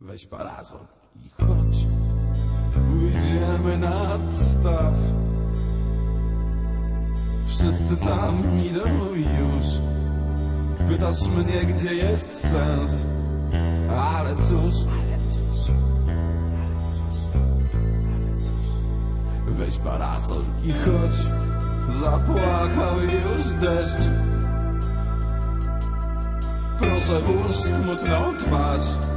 Weź parasol i chodź, pójdziemy nad staw. Wszyscy tam idą już. Pytasz mnie, gdzie jest sens. Ale cóż, weź parasol i chodź. Zapłakał już deszcz. Proszę, włóż smutną twarz.